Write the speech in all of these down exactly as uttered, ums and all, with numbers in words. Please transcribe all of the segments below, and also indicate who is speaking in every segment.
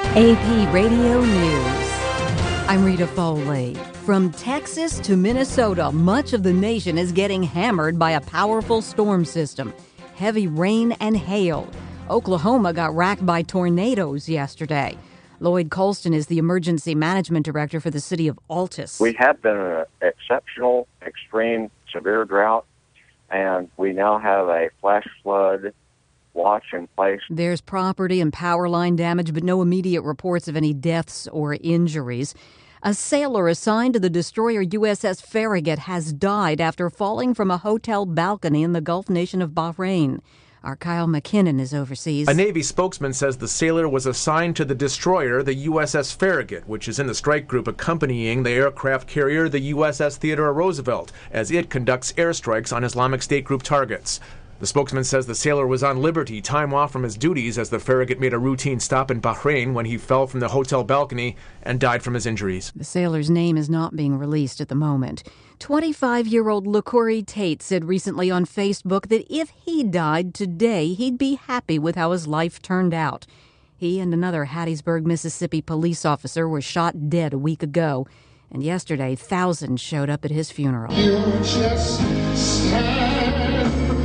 Speaker 1: A P Radio News. I'm Rita Foley. From Texas to Minnesota, much of the nation is getting hammered by a powerful storm system. Heavy rain and hail. Oklahoma got racked by tornadoes yesterday. Lloyd Colston is the emergency management director for the city of Altus.
Speaker 2: We have been in an exceptional, extreme, severe drought, and we now have a flash flood watch in place.
Speaker 1: There's property and power line damage, but no immediate reports of any deaths or injuries. A sailor assigned to the destroyer U S S Farragut has died after falling from a hotel balcony in the Gulf nation of Bahrain. Our Kyle McKinnon is overseas.
Speaker 3: A Navy spokesman says the sailor was assigned to the destroyer, the U S S Farragut, which is in the strike group accompanying the aircraft carrier, the U S S Theodore Roosevelt, as it conducts airstrikes on Islamic State group targets. The spokesman says the sailor was on liberty, time off from his duties, as the Farragut made a routine stop in Bahrain when he fell from the hotel balcony and died from his injuries.
Speaker 1: The sailor's name is not being released at the moment. twenty-five-year-old LaCourie Tate said recently on Facebook that if he died today, he'd be happy with how his life turned out. He and another Hattiesburg, Mississippi police officer were shot dead a week ago, and yesterday thousands showed up at his funeral.
Speaker 4: You just stand.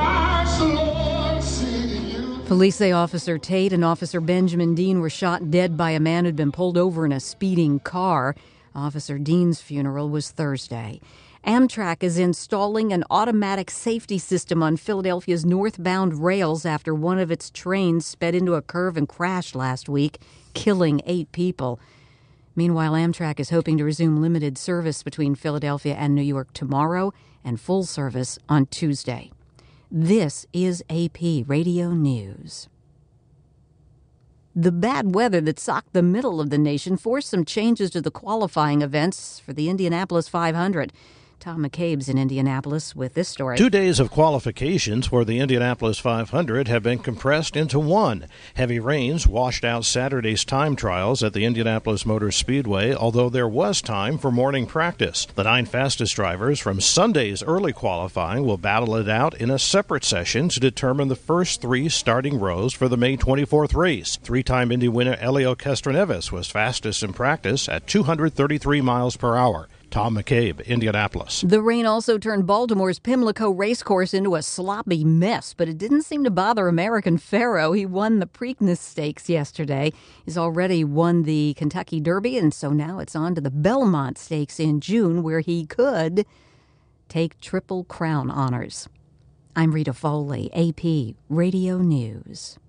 Speaker 1: Police say Officer Tate and Officer Benjamin Dean were shot dead by a man who'd been pulled over in a speeding car. Officer Dean's funeral was Thursday. Amtrak is installing an automatic safety system on Philadelphia's northbound rails after one of its trains sped into a curve and crashed last week, killing eight people. Meanwhile, Amtrak is hoping to resume limited service between Philadelphia and New York tomorrow and full service on Tuesday. This is A P Radio News. The bad weather that socked the middle of the nation forced some changes to the qualifying events for the Indianapolis five hundred. Tom McCabe's in Indianapolis with this story.
Speaker 5: Two days of qualifications for the Indianapolis five hundred have been compressed into one. Heavy rains washed out Saturday's time trials at the Indianapolis Motor Speedway, although there was time for morning practice. The nine fastest drivers from Sunday's early qualifying will battle it out in a separate session to determine the first three starting rows for the May twenty-fourth race. Three-time Indy winner Helio Castroneves was fastest in practice at two hundred thirty-three miles per hour. Tom McCabe, Indianapolis.
Speaker 1: The rain also turned Baltimore's Pimlico racecourse into a sloppy mess, but it didn't seem to bother American Pharoah. He won the Preakness Stakes yesterday. He's already won the Kentucky Derby, and so now it's on to the Belmont Stakes in June, where he could take Triple Crown honors. I'm Rita Foley, A P Radio News.